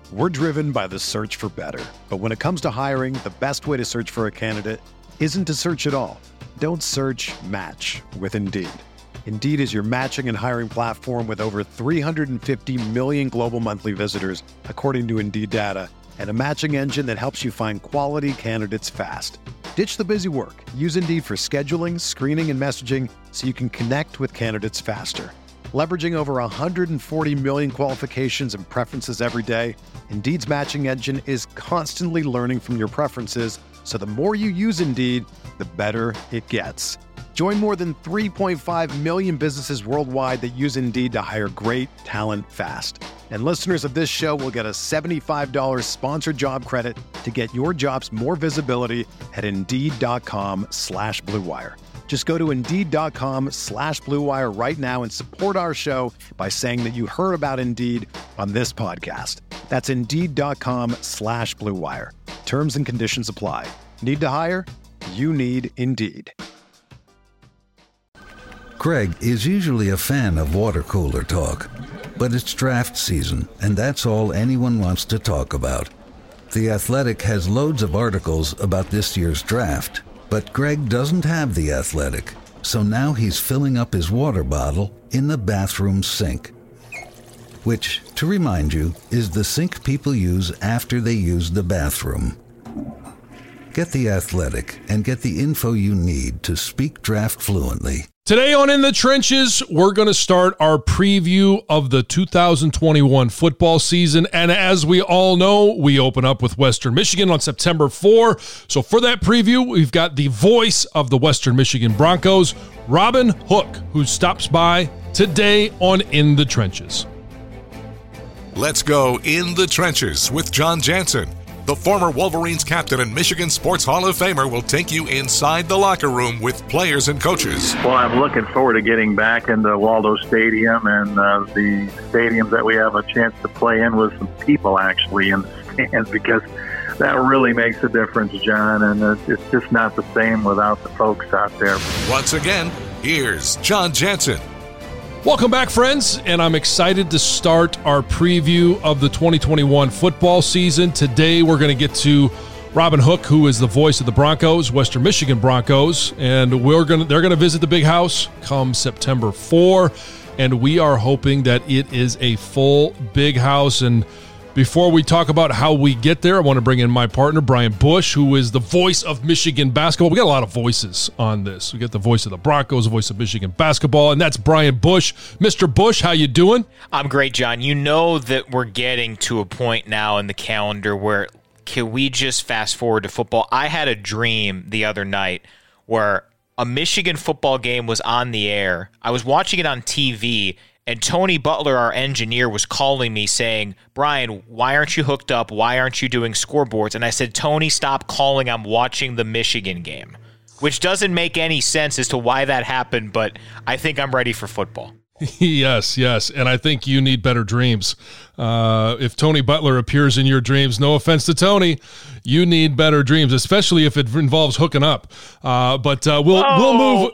We're driven by the search for better. But when it comes to hiring, the best way to search for a candidate isn't to search at all. Don't search, match with Indeed. Indeed is your matching and hiring platform with over 350 million global monthly visitors, according to Indeed data, and a matching engine that helps you find quality candidates fast. Ditch the busy work. Use Indeed for scheduling, screening, and messaging so you can connect with candidates faster. Leveraging over 140 million qualifications and preferences every day, Indeed's matching engine is constantly learning from your preferences, so the more you use Indeed, the better it gets. Join more than 3.5 million businesses worldwide that use Indeed to hire great talent fast. And listeners of this show will get a $75 sponsored job credit to get your jobs more visibility at Indeed.com/Blue Wire. Just go to Indeed.com/Blue Wire right now and support our show by saying that you heard about Indeed on this podcast. That's Indeed.com/Blue Wire. Terms and conditions apply. Need to hire? You need Indeed. Craig is usually a fan of water cooler talk, but it's draft season, and that's all anyone wants to talk about. The Athletic has loads of articles about this year's draft, but Greg doesn't have The Athletic, so now he's filling up his water bottle in the bathroom sink. Which, to remind you, is the sink people use after they use the bathroom. Get The Athletic and get the info you need to speak draft fluently. Today on In the Trenches, we're going to start our preview of the 2021 football season. And as we all know, we open up with Western Michigan on September 4. So for that preview, we've got the voice of the Western Michigan Broncos, Robin Hook, who stops by today on In the Trenches. Let's go In the Trenches with John Jansen. The former Wolverines captain and Michigan Sports Hall of Famer will take you inside the locker room with players and coaches. Well, I'm looking forward to getting back into Waldo Stadium and the stadiums that we have a chance to play in with some people actually in the stands, because that really makes a difference, John, and it's just not the same without the folks out there. Once again, here's John Jansen. Welcome back, friends, and I'm excited to start our preview of the 2021 football season. Today, we're going to get to Robin Hook, who is the voice of the Broncos, Western Michigan Broncos, and they're going to visit the Big House come September 4, and we are hoping that it is a full Big House. And before we talk about how we get there, I want to bring in my partner, Brian Bush, who is the voice of Michigan basketball. We got a lot of voices on this. We got the voice of the Broncos, the voice of Michigan basketball, and that's Brian Bush. Mr. Bush, how you doing? I'm great, John. You know that we're getting to a point now in the calendar where can we just fast forward to football? I had a dream the other night where a Michigan football game was on the air. I was watching it on TV, and Tony Butler, our engineer, was calling me saying, Brian, why aren't you hooked up? Why aren't you doing scoreboards? And I said, Tony, stop calling. I'm watching the Michigan game, which doesn't make any sense as to why that happened, but I think I'm ready for football. Yes, and I think you need better dreams. If Tony Butler appears in your dreams, no offense to Tony, you need better dreams, especially if it involves hooking up. But we'll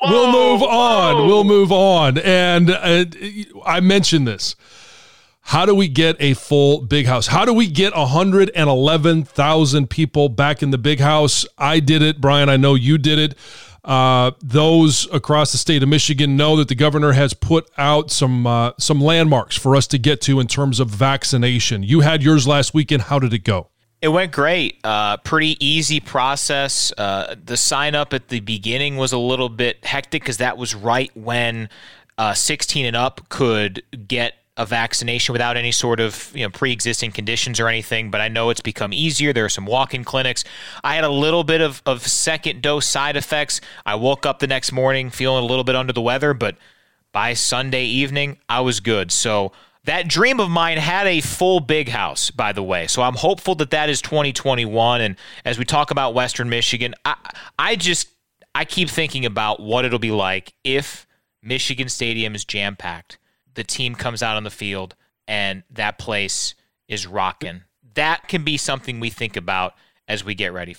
move on. And I mentioned this. How do we get a full Big House? How do we get 111,000 people back in the Big House? I did it, Brian. I know you did it. Those across the state of Michigan know that the governor has put out some landmarks for us to get to in terms of vaccination. You had yours last weekend. How did it go? It went great. Pretty easy process. The sign up at the beginning was a little bit hectic because that was right when 16 and up could get a vaccination without any sort of pre-existing conditions or anything, but I know it's become easier. There are some walk-in clinics. I had a little bit of second dose side effects. I woke up the next morning feeling a little bit under the weather, but by Sunday evening, I was good. So that dream of mine had a full Big House, by the way. So I'm hopeful that is 2021. And as we talk about Western Michigan, I keep thinking about what it'll be like if Michigan Stadium is jam-packed. The team comes out on the field, and that place is rocking. That can be something we think about as we get ready for it.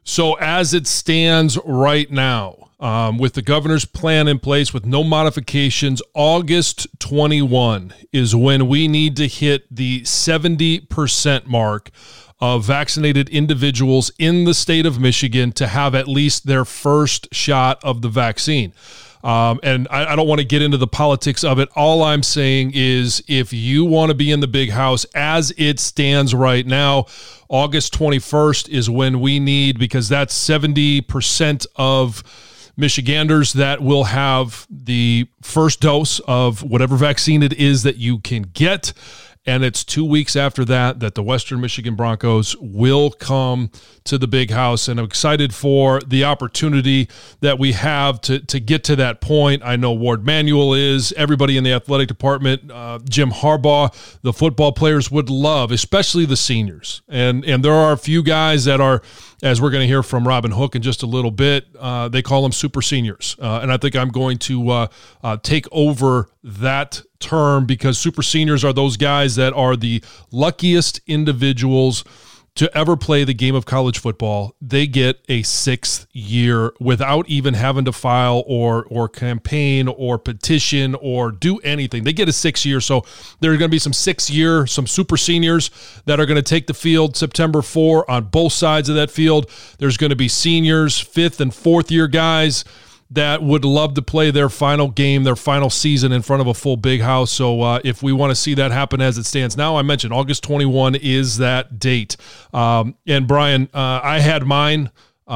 So as it stands right now, with the governor's plan in place with no modifications, August 21 is when we need to hit the 70% mark of vaccinated individuals in the state of Michigan to have at least their first shot of the vaccine. And I don't want to get into the politics of it. All I'm saying is if you want to be in the big house as it stands right now, August 21st is when we need, because that's 70% of Michiganders that will have the first dose of whatever vaccine it is that you can get. And it's 2 weeks after that the Western Michigan Broncos will come to the big house. And I'm excited for the opportunity that we have to get to that point. I know Ward Manuel is, everybody in the athletic department, Jim Harbaugh, the football players would love, especially the seniors. And there are a few guys that are, as we're going to hear from Robin Hook in just a little bit, they call them super seniors. And I think I'm going to take over that term, because super seniors are those guys that are the luckiest individuals to ever play the game of college football. They get a 6th year without even having to file or campaign or petition or do anything. They get a 6th year. So there are going to be some 6th year, some super seniors that are going to take the field September 4 on both sides of that field. There's going to be seniors, 5th and 4th year guys that would love to play their final game, their final season in front of a full big house. So if we want to see that happen as it stands now, I mentioned August 21 is that date. And Brian, I had mine,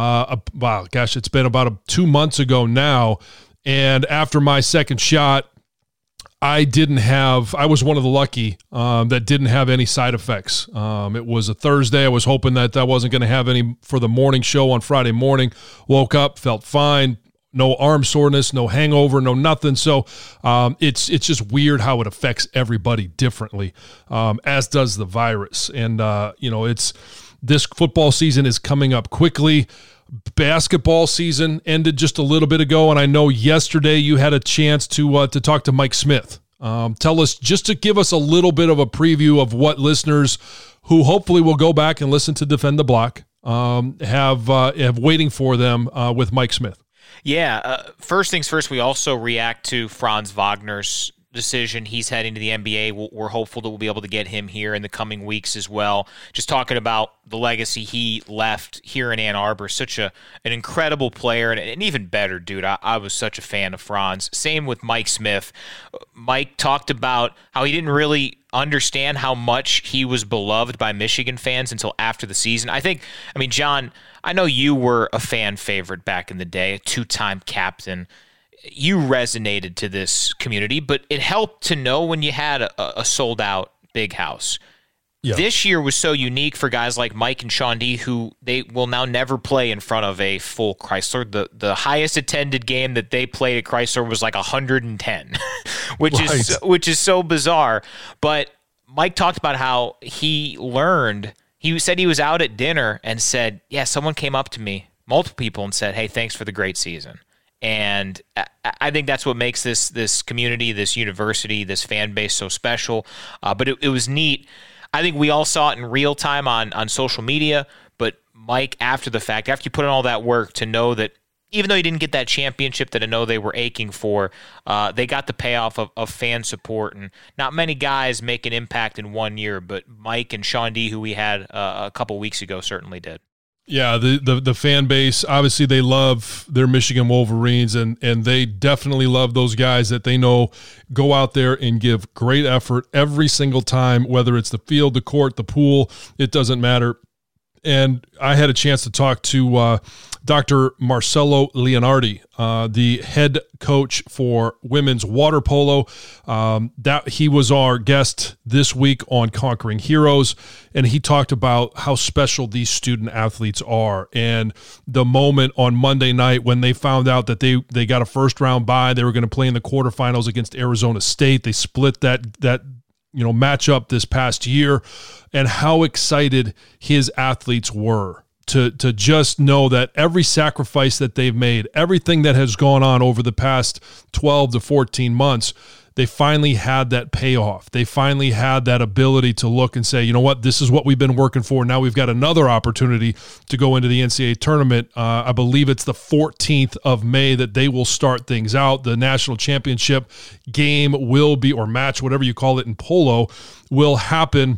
it's been about 2 months ago now. And after my second shot, I was one of the lucky that didn't have any side effects. It was a Thursday. I was hoping that I wasn't going to have any for the morning show on Friday morning. Woke up, felt fine. No arm soreness, no hangover, no nothing. So it's just weird how it affects everybody differently, as does the virus. And, this football season is coming up quickly. Basketball season ended just a little bit ago, and I know yesterday you had a chance to talk to Mike Smith. Tell us, just to give us a little bit of a preview of what listeners who hopefully will go back and listen to Defend the Block have waiting for them with Mike Smith. Yeah, first things first, we also react to Franz Wagner's decision. He's heading to the NBA. We're hopeful that we'll be able to get him here in the coming weeks as well. Just talking about the legacy he left here in Ann Arbor. Such an incredible player and an even better dude. I was such a fan of Franz. Same with Mike Smith. Mike talked about how he didn't really understand how much he was beloved by Michigan fans until after the season. John, I know you were a fan favorite back in the day, a 2-time captain. You resonated to this community, but it helped to know when you had a sold-out big house. Yeah. This year was so unique for guys like Mike and Sean D, who they will now never play in front of a full Chrysler. The highest attended game that they played at Chrysler was like 110, which is so bizarre. But Mike talked about how he learned. He said he was out at dinner and said, someone came up to me, multiple people, and said, hey, thanks for the great season. And I think that's what makes this community, this university, this fan base so special. But it was neat. I think we all saw it in real time on social media. But Mike, after the fact, after you put in all that work, to know that even though you didn't get that championship that I know they were aching for, they got the payoff of fan support. And not many guys make an impact in 1 year, but Mike and Sean D, who we had a couple weeks ago, certainly did. Yeah, the fan base, obviously they love their Michigan Wolverines, and they definitely love those guys that they know go out there and give great effort every single time, whether it's the field, the court, the pool, it doesn't matter. And I had a chance to talk to Dr. Marcelo Leonardi, the head coach for women's water polo. That he was our guest this week on Conquering Heroes, and he talked about how special these student athletes are. And the moment on Monday night when they found out that they got a first-round bye, they were going to play in the quarterfinals against Arizona State. They split that matchup this past year, and how excited his athletes were to just know that every sacrifice that they've made, everything that has gone on over the past 12 to 14 months, they finally had that payoff. They finally had that ability to look and say, you know what, this is what we've been working for. Now we've got another opportunity to go into the NCAA tournament. I believe it's the 14th of May that they will start things out. The national championship game will be, or match, whatever you call it in polo, will happen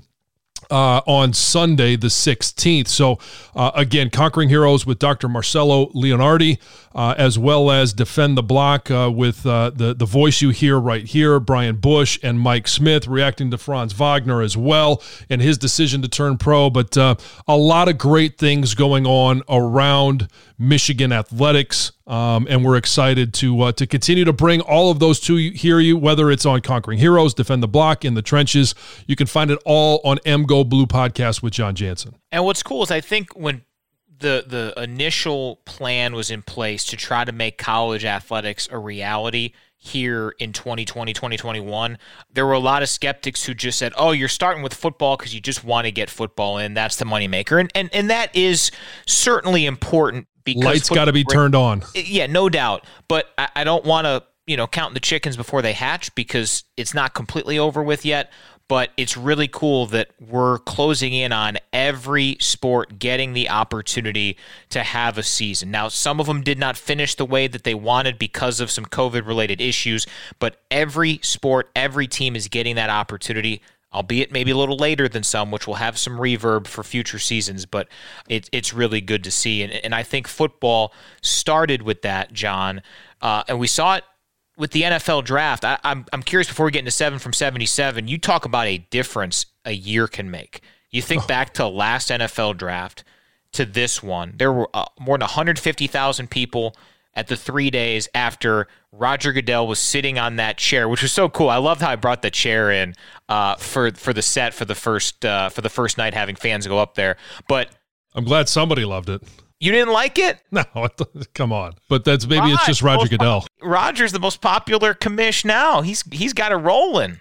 on Sunday, the 16th. So, again, Conquering Heroes with Dr. Marcelo Leonardi, as well as Defend the Block with the voice you hear right here, Brian Bush and Mike Smith, reacting to Franz Wagner as well and his decision to turn pro. But a lot of great things going on around Michigan athletics, and we're excited to continue to bring all of those to you, whether it's on Conquering Heroes, Defend the Block, In the Trenches. You can find it all on MGO Blue Podcast with John Jansen. And what's cool is I think when the initial plan was in place to try to make college athletics a reality here in 2020, 2021, there were a lot of skeptics who just said, oh, you're starting with football because you just want to get football in. That's the moneymaker. And that is certainly important. Because lights got to be turned on. Yeah, no doubt. But I don't want to, count the chickens before they hatch because it's not completely over with yet. But it's really cool that we're closing in on every sport getting the opportunity to have a season. Now, some of them did not finish the way that they wanted because of some COVID-related issues, but every sport, every team is getting that opportunity, albeit maybe a little later than some, which will have some reverb for future seasons, but it's really good to see. And I think football started with that, John, and we saw it with the NFL draft. I'm curious, before we get into 7 from 77, you talk about a difference a year can make. You think back to last NFL draft to this one, there were more than 150,000 people at the 3 days after Roger Goodell was sitting on that chair, which was so cool. I loved how I brought the chair in for the set for the first night, having fans go up there. But I'm glad somebody loved it. You didn't like it? No, come on. But that's maybe it's just Roger Goodell. Roger's the most popular commish now. He's got it rolling.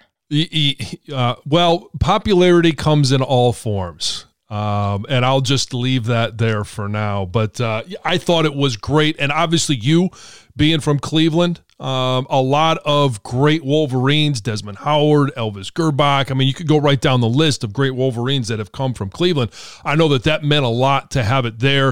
Well, popularity comes in all forms. And I'll just leave that there for now. But I thought it was great. And obviously you being from Cleveland, a lot of great Wolverines, Desmond Howard, Elvis Gerbach. I mean, you could go right down the list of great Wolverines that have come from Cleveland. I know that meant a lot to have it there,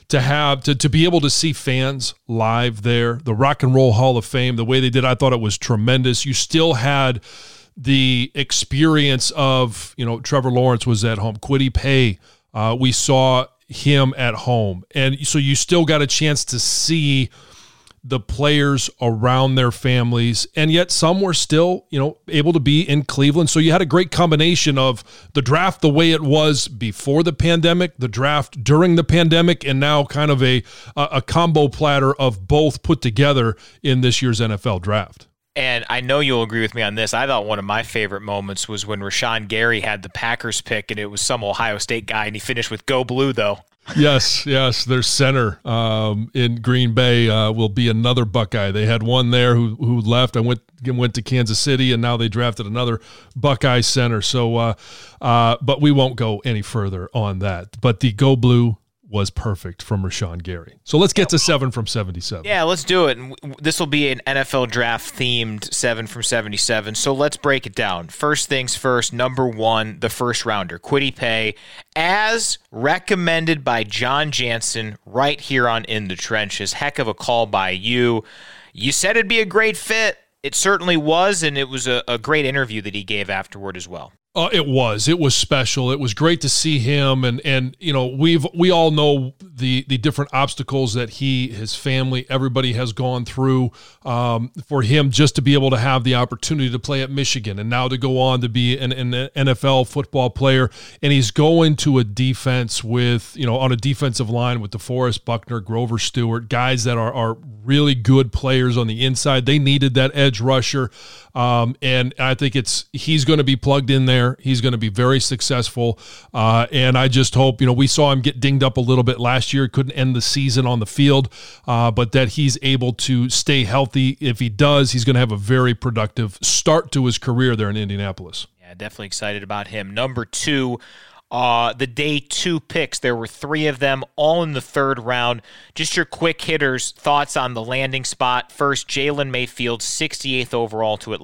to be able to see fans live there. The Rock and Roll Hall of Fame, the way they did, I thought it was tremendous. You still had the experience of, Trevor Lawrence was at home. Kwity Paye, we saw him at home. And so you still got a chance to see the players around their families, and yet some were still, able to be in Cleveland. So you had a great combination of the draft the way it was before the pandemic, the draft during the pandemic, and now kind of a combo platter of both put together in this year's NFL draft. And I know you'll agree with me on this. I thought one of my favorite moments was when Rashawn Gary had the Packers pick, and it was some Ohio State guy, and he finished with "Go Blue," though. Yes. Their center in Green Bay will be another Buckeye. They had one there who left and went to Kansas City, and now they drafted another Buckeye center. So, but we won't go any further on that. But the Go Blue was perfect from Rashawn Gary. So let's get to 7 from 77. Yeah, let's do it. And this will be an NFL draft themed 7 from 77. So let's break it down. First things first, number 1, the first rounder, Kwity Paye, as recommended by John Jansen right here on In the Trenches. Heck of a call by you. You said it'd be a great fit. It certainly was, and it was a great interview that he gave afterward as well. It was special. It was great to see him, and we all know the different obstacles that his family, everybody has gone through. For him just to be able to have the opportunity to play at Michigan, and now to go on to be an NFL football player, and he's going to a defense with on a defensive line with DeForest Buckner, Grover Stewart, guys that are really good players on the inside. They needed that edge rusher, and I think he's going to be plugged in there. He's going to be very successful, and I just hope, we saw him get dinged up a little bit last year, couldn't end the season on the field, but that he's able to stay healthy. If he does, he's going to have a very productive start to his career there in Indianapolis. Yeah, definitely excited about him. Number 2, the day 2 picks, there were 3 of them, all in the 3rd round. Just your quick hitters, thoughts on the landing spot. First, Jalen Mayfield, 68th overall to Atlanta.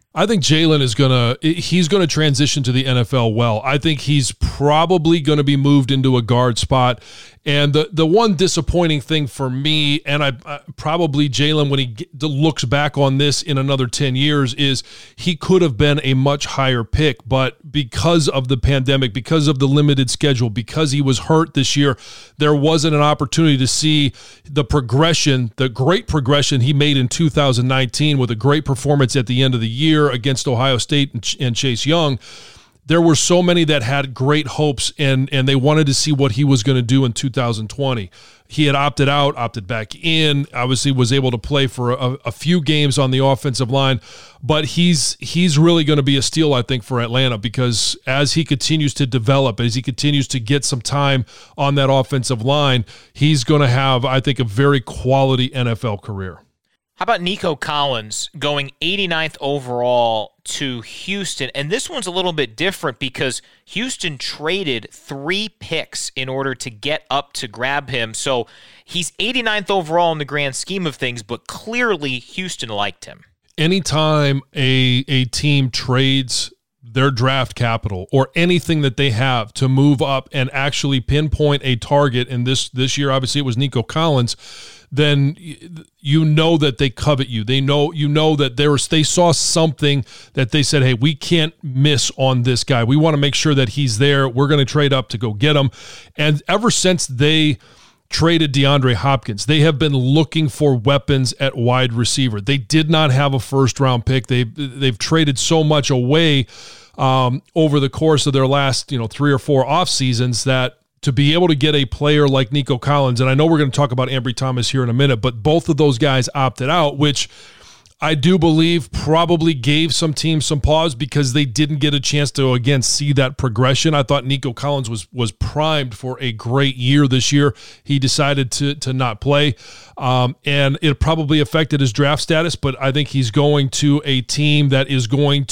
I think Jalen he's going to transition to the NFL well. I think he's probably going to be moved into a guard spot. And the one disappointing thing for me, and I probably Jalen, when he looks back on this in another 10 years, is he could have been a much higher pick. But because of the pandemic, because of the limited schedule, because he was hurt this year, there wasn't an opportunity to see the progression, the great progression he made in 2019 with a great performance at the end of the year against Ohio State and Chase Young. There were so many that had great hopes, and they wanted to see what he was going to do in 2020. He had opted out, opted back in, obviously was able to play for a few games on the offensive line, but he's really going to be a steal, I think, for Atlanta, because as he continues to develop, as he continues to get some time on that offensive line, he's going to have, I think, a very quality NFL career. How about Nico Collins going 89th overall to Houston? And this one's a little bit different because Houston traded 3 picks in order to get up to grab him. So he's 89th overall in the grand scheme of things, but clearly Houston liked him. Anytime a team trades their draft capital or anything that they have to move up and actually pinpoint a target, and this year obviously it was Nico Collins, then you know that they covet you. They know that they saw something that they said, hey, we can't miss on this guy. We want to make sure that he's there. We're going to trade up to go get him. And ever since they traded DeAndre Hopkins, they have been looking for weapons at wide receiver. They did not have a first-round pick. They've traded so much away over the course of their last 3 or 4 off seasons that to be able to get a player like Nico Collins, and I know we're going to talk about Ambry Thomas here in a minute, but both of those guys opted out, which I do believe probably gave some teams some pause because they didn't get a chance to, again, see that progression. I thought Nico Collins was primed for a great year this year. He decided to not play, and it probably affected his draft status, but I think he's going to a team that is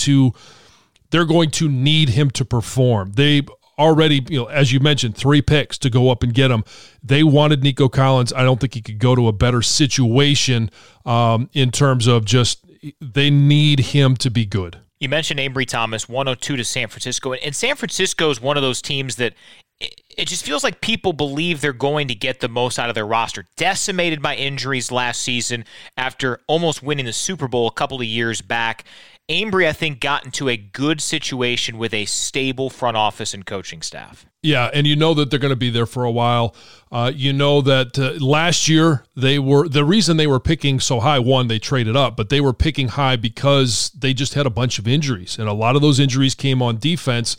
they're going to need him to perform. They already, as you mentioned, 3 picks to go up and get him. They wanted Nico Collins. I don't think he could go to a better situation in terms of just they need him to be good. You mentioned Ambry Thomas, 102 to San Francisco. And San Francisco is one of those teams that it just feels like people believe they're going to get the most out of their roster. Decimated by injuries last season after almost winning the Super Bowl a couple of years back. Ambry, I think, got into a good situation with a stable front office and coaching staff. Yeah, and you know that they're going to be there for a while. You know that last year the reason they were picking so high, one, they traded up, but they were picking high because they just had a bunch of injuries, and a lot of those injuries came on defense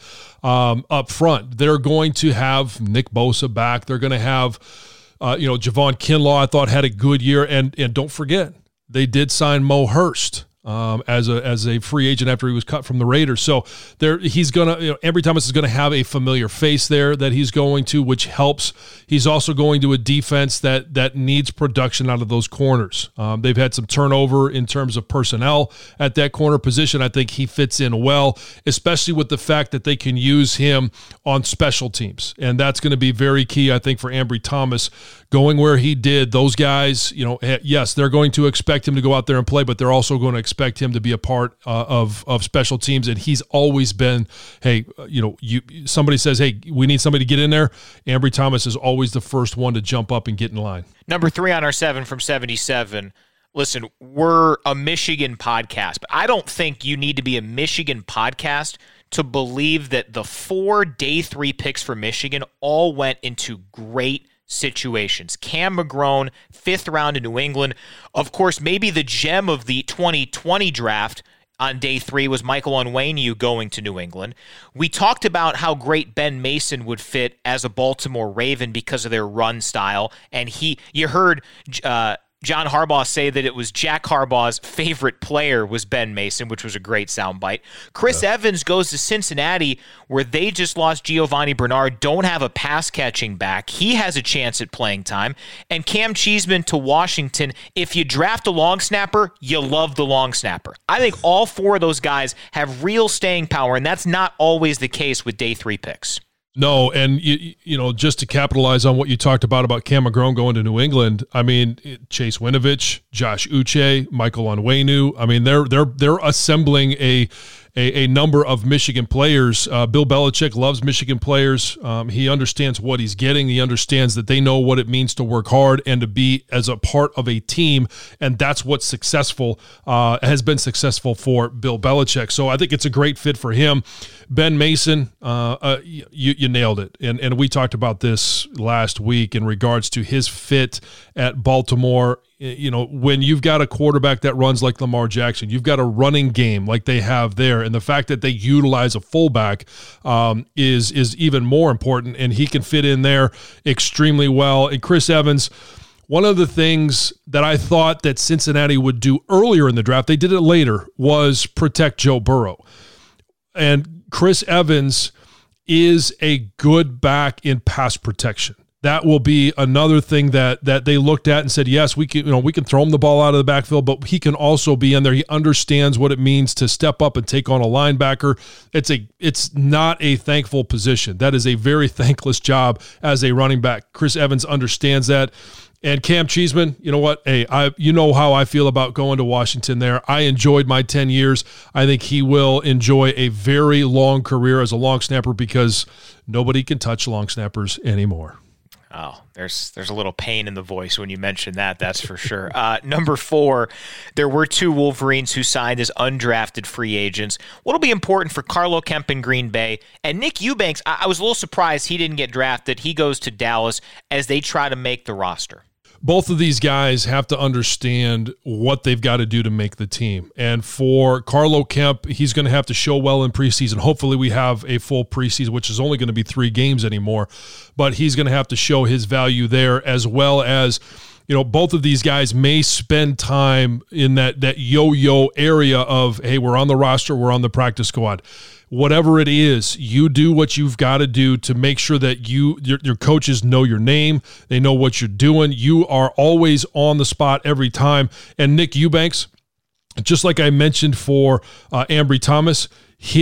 up front. They're going to have Nick Bosa back. They're going to have Javon Kinlaw, I thought, had a good year, and don't forget, they did sign Mo Hurst as a free agent after he was cut from the Raiders. So he's going to, Ambry Thomas is going to have a familiar face there that he's going to, which helps. He's also going to a defense that needs production out of those corners. They've had some turnover in terms of personnel at that corner position. I think he fits in well, especially with the fact that they can use him on special teams. And that's going to be very key, I think, for Ambry Thomas going where he did. Those guys, yes, they're going to expect him to go out there and play, but they're also going to expect him to be a part of special teams. And he's always been, hey, somebody says, hey, we need somebody to get in there. Ambry Thomas is always the first one to jump up and get in line. Number 3 on our 7 from 77. Listen, we're a Michigan podcast, but I don't think you need to be a Michigan podcast to believe that the 4 day 3 picks for Michigan all went into great situations. Cam McGrone, 5th round in New England. Of course, maybe the gem of the 2020 draft on day 3 was Michael Onwenu going to New England. We talked about how great Ben Mason would fit as a Baltimore Raven because of their run style, and you heard John Harbaugh say that it was Jack Harbaugh's favorite player was Ben Mason, which was a great soundbite. Chris Evans goes to Cincinnati, where they just lost Giovanni Bernard, don't have a pass-catching back. He has a chance at playing time. And Cam Cheeseman to Washington. If you draft a long snapper, you love the long snapper. I think all 4 of those guys have real staying power, and that's not always the case with day 3 picks. No, and just to capitalize on what you talked about Cam McGrone going to New England, I mean, Chase Winovich, Josh Uche, Michael Onwenu, I mean, they're assembling a number of Michigan players. Bill Belichick loves Michigan players. He understands what he's getting. He understands that they know what it means to work hard and to be as a part of a team, and that's what's has been successful for Bill Belichick. So I think it's a great fit for him. Ben Mason, you nailed it, and we talked about this last week in regards to his fit at Baltimore. When you've got a quarterback that runs like Lamar Jackson, you've got a running game like they have there, and the fact that they utilize a fullback is even more important, and he can fit in there extremely well. And Chris Evans, one of the things that I thought that Cincinnati would do earlier in the draft, they did it later, was protect Joe Burrow. And Chris Evans is a good back in pass protection. That will be another thing that they looked at and said, yes, we can throw him the ball out of the backfield, but he can also be in there. He understands what it means to step up and take on a linebacker. It's not a thankful position. That is a very thankless job as a running back. Chris Evans understands that. And Cam Cheeseman, you know what? Hey, you know how I feel about going to Washington there. I enjoyed my 10 years. I think he will enjoy a very long career as a long snapper because nobody can touch long snappers anymore. Oh, there's a little pain in the voice when you mention that, that's for sure. Number 4, there were 2 Wolverines who signed as undrafted free agents. What'll be important for Carlo Kemp in Green Bay, and Nick Eubanks, I was a little surprised he didn't get drafted. He goes to Dallas as they try to make the roster. Both of these guys have to understand what they've got to do to make the team. And for Carlo Kemp, he's going to have to show well in preseason. Hopefully we have a full preseason, which is only going to be 3 games anymore. But he's going to have to show his value there, as well as, both of these guys may spend time in that yo-yo area of, hey, we're on the roster, we're on the practice squad. Whatever it is, you do what you've got to do to make sure that your coaches know your name. They know what you're doing. You are always on the spot every time. And Nick Eubanks, just like I mentioned for Ambry Thomas,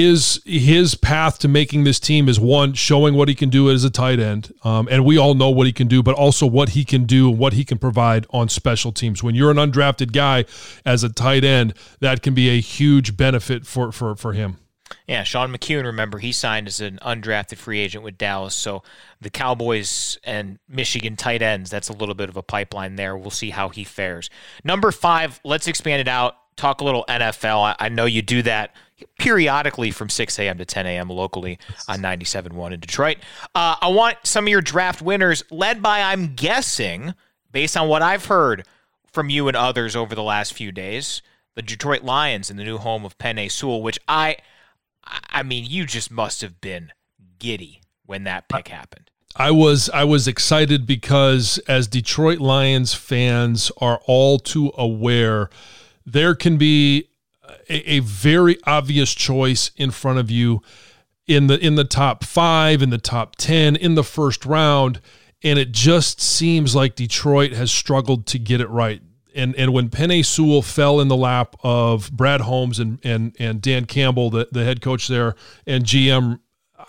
his path to making this team is, one, showing what he can do as a tight end. And we all know what he can do, but also what he can do and what he can provide on special teams. When you're an undrafted guy as a tight end, that can be a huge benefit for him. Yeah, Sean McKeon, remember, he signed as an undrafted free agent with Dallas. So the Cowboys and Michigan tight ends, that's a little bit of a pipeline there. We'll see how he fares. Number 5, let's expand it out. Talk a little NFL. I know you do that periodically from 6 a.m. to 10 a.m. locally on 97.1 in Detroit. I want some of your draft winners led by, I'm guessing, based on what I've heard from you and others over the last few days, the Detroit Lions in the new home of Penei Sewell, which I mean, you just must have been giddy when that pick happened. I was excited because, as Detroit Lions fans are all too aware, there can be a very obvious choice in front of you in the top 5, in the top 10, in the first round, and it just seems like Detroit has struggled to get it right. And when Penei Sewell fell in the lap of Brad Holmes and Dan Campbell, the head coach there, and GM,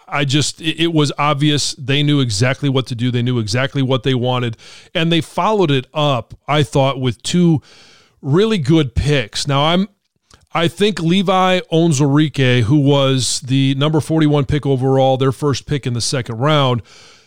it was obvious they knew exactly what to do. They knew exactly what they wanted, and they followed it up, I thought, with 2 really good picks. Now, I think Levi Onwuzurike, who was the number 41 pick overall, their first pick in the second round,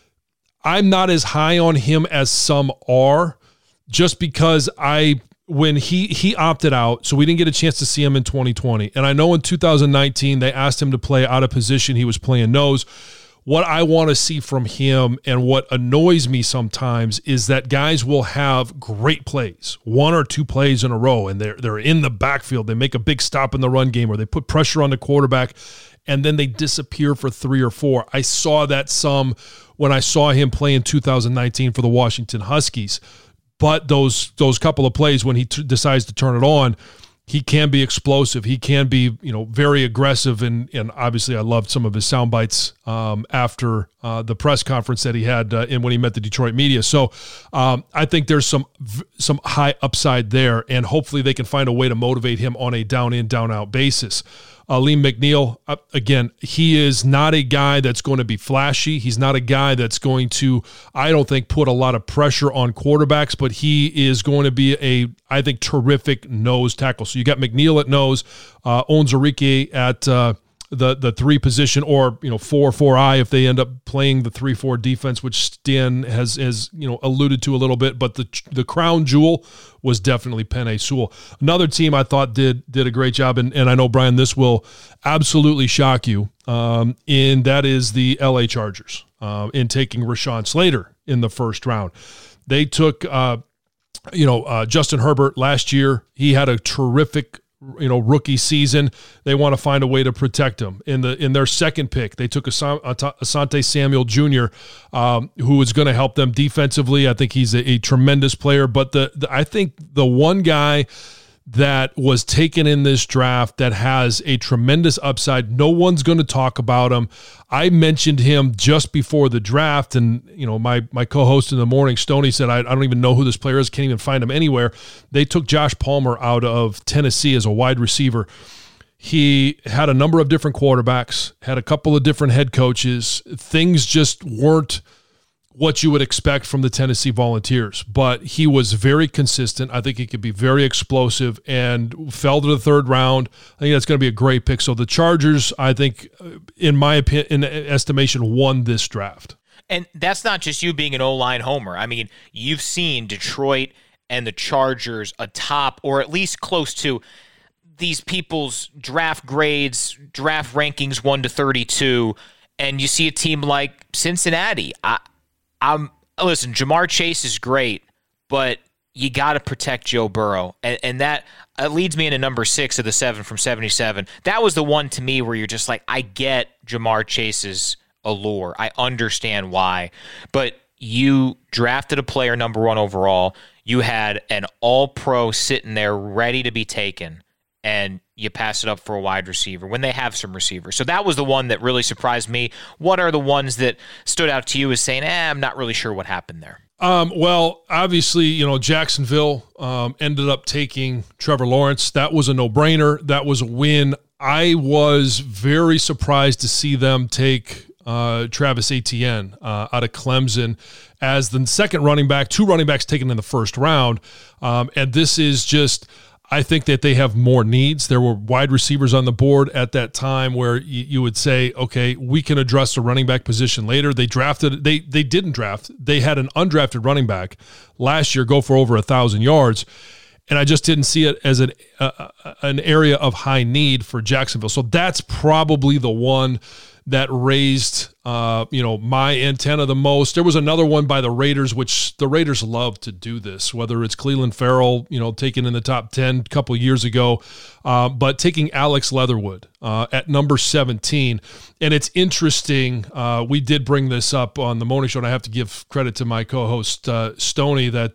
I'm not as high on him as some are, just because when he opted out, so we didn't get a chance to see him in 2020. And I know in 2019, they asked him to play out of position. He was playing nose. What I want to see from him, and what annoys me sometimes, is that guys will have great plays, 1 or 2 plays in a row, and they're in the backfield. They make a big stop in the run game, or they put pressure on the quarterback, and then they disappear for 3 or 4. I saw that some when I saw him play in 2019 for the Washington Huskies. But those couple of plays when he decides to turn it on, he can be explosive. He can be, very aggressive. And obviously I loved some of his sound bites after the press conference that he had when he met the Detroit media. So I think there's some high upside there, and hopefully they can find a way to motivate him on a down in, down out basis. Alim McNeill, again, he is not a guy that's going to be flashy. He's not a guy that's going to, I don't think, put a lot of pressure on quarterbacks, but he is going to be I think, terrific nose tackle. So you got McNeill at nose, Onwuzurike at the 3 position, or 4-4-I if they end up playing the 3-4 defense, which Stan has alluded to a little bit. But the crown jewel was definitely Penei Sewell. Another team I thought did a great job, and I know, Brian, this will absolutely shock you, and that is the LA Chargers in taking Rashawn Slater in the first round. They took Justin Herbert last year. He had a terrific rookie season. They want to find a way to protect him. In their second pick, they took Asante Samuel Jr., who is going to help them defensively. I think he's a tremendous player. But I think the one guy that was taken in this draft that has a tremendous upside, no one's going to talk about him. I mentioned him just before the draft, and my co-host in the morning, Stoney, said, I don't even know who this player is, can't even find him anywhere. They took Josh Palmer out of Tennessee as a wide receiver. He had a number of different quarterbacks, had a couple of different head coaches. Things just weren't what you would expect from the Tennessee Volunteers, but he was very consistent. I think he could be very explosive, and fell to the third round. I think that's going to be a great pick. So the Chargers, I think, in my opinion, in estimation, won this draft. And that's not just you being an O-line homer. I mean, you've seen Detroit and the Chargers atop, or at least close to, these people's draft grades, draft rankings 1 to 32, and you see a team like Cincinnati. Listen, Jamar Chase is great, but you got to protect Joe Burrow. And that leads me into number 6 of the 7 from 77. That was the one to me where you're just like, I get Jamar Chase's allure. I understand why. But you drafted a player number 1 overall. You had an all-pro sitting there ready to be taken, and you pass it up for a wide receiver when they have some receivers. So that was the one that really surprised me. What are the ones that stood out to you as saying, I'm not really sure what happened there? Well, obviously, Jacksonville ended up taking Trevor Lawrence. That was a no-brainer. That was a win. I was very surprised to see them take Travis Etienne out of Clemson as the second running back, 2 running backs taken in the first round. And this is just, I think that they have more needs. There were wide receivers on the board at that time where you would say, okay, we can address the running back position later. They didn't draft. They had an undrafted running back last year go for over 1,000 yards. And I just didn't see it as an area of high need for Jacksonville. So that's probably the one that raised, my antenna the most. There was another one by the Raiders, which the Raiders love to do this, whether it's Cleveland Farrell, taken in the top 10 a couple of years ago, but taking Alex Leatherwood at number 17. And it's interesting, we did bring this up on the morning show, and I have to give credit to my co-host, Stoney, that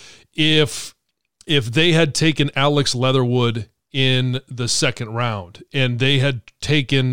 if they had taken Alex Leatherwood in the second round and they had taken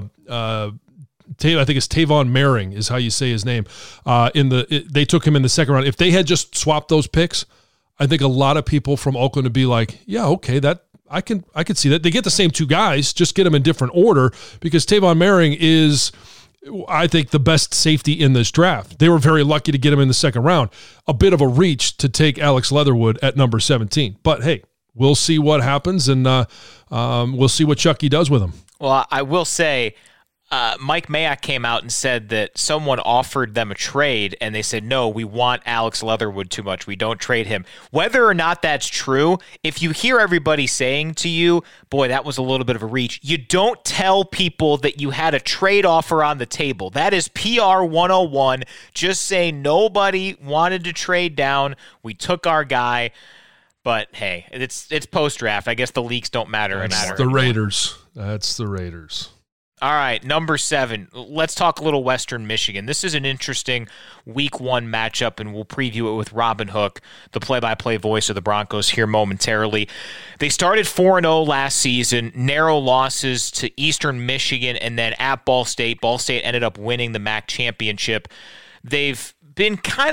I think it's Tavon Merring is how you say his name. They took him in the second round. If they had just swapped those picks, I think a lot of people from Oakland would be like, yeah, okay, that I could see that. They get the same 2 guys, just get them in different order, because Tavon Merring is, I think, the best safety in this draft. They were very lucky to get him in the second round. A bit of a reach to take Alex Leatherwood at number 17. But hey, we'll see what happens, and we'll see what Chucky does with him. Well, I will say, Mike Mayock came out and said that someone offered them a trade, and they said, no, we want Alex Leatherwood too much. We don't trade him. Whether or not that's true, if you hear everybody saying to you, boy, that was a little bit of a reach, you don't tell people that you had a trade offer on the table. That is PR 101. Just say nobody wanted to trade down. We took our guy. But hey, it's post-draft. I guess the leaks don't matter. That's the Raiders. That's the Raiders. All right, number 7. Let's talk a little Western Michigan. This is an interesting Week 1 matchup, and we'll preview it with Robin Hook, the play-by-play voice of the Broncos, here momentarily. They started 4-0 last season, narrow losses to Eastern Michigan and then at Ball State. Ball State ended up winning the MAC championship. They've been kind of